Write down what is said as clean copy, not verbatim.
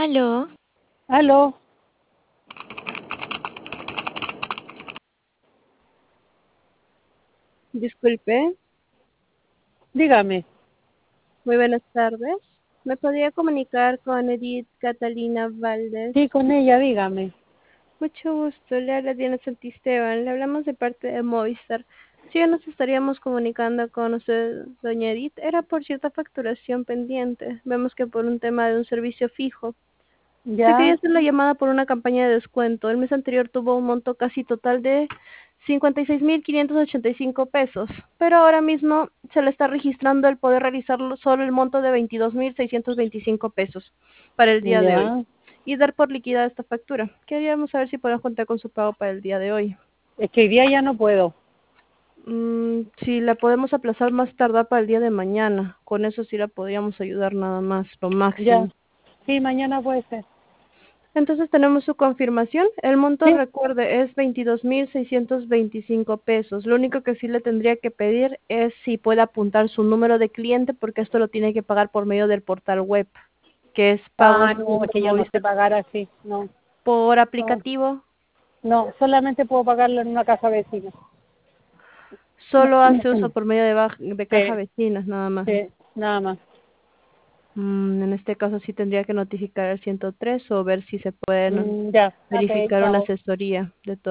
Aló, Aló, Disculpe, dígame. muy buenas tardes. ¿Me podría comunicar con Edith Catalina Valdés? Sí, con ella, dígame. Mucho gusto, le habla Diana Santisteban. Le hablamos de parte de Movistar. Si ya nos estaríamos comunicando con usted, doña Edith, era por cierta facturación pendiente. Vemos que por un tema de un servicio fijo. Se quería Ya, hacer la llamada por una campaña de descuento. El mes anterior tuvo un monto casi total de 56.585 pesos, pero ahora mismo se le está registrando el poder realizarlo solo el monto de 22.625 pesos para el día de hoy ya. y dar por liquidada esta factura. Queríamos saber si podemos contar con su pago para el día de hoy. Es que hoy día ya no puedo. Si la podemos aplazar más tardar para el día de mañana, con eso sí la podríamos ayudar nada más, lo máximo. Ya. Sí, mañana puede ser. Entonces tenemos su confirmación. El monto, Sí. recuerde, es 22.625 pesos. Lo único que sí le tendría que pedir es si puede apuntar su número de cliente, porque esto lo tiene que pagar por medio del portal web, que es Ah, pagos no, es que yo no sé pagar así. No, por no, aplicativo. no. Solamente puedo pagarlo en una casa vecina. Solo hace uso por medio de caja Sí, vecinas, nada más. sí, nada más. En este caso sí tendría que notificar al 103 o ver si se puede Ya, ok, verificar una chao. asesoría de todo.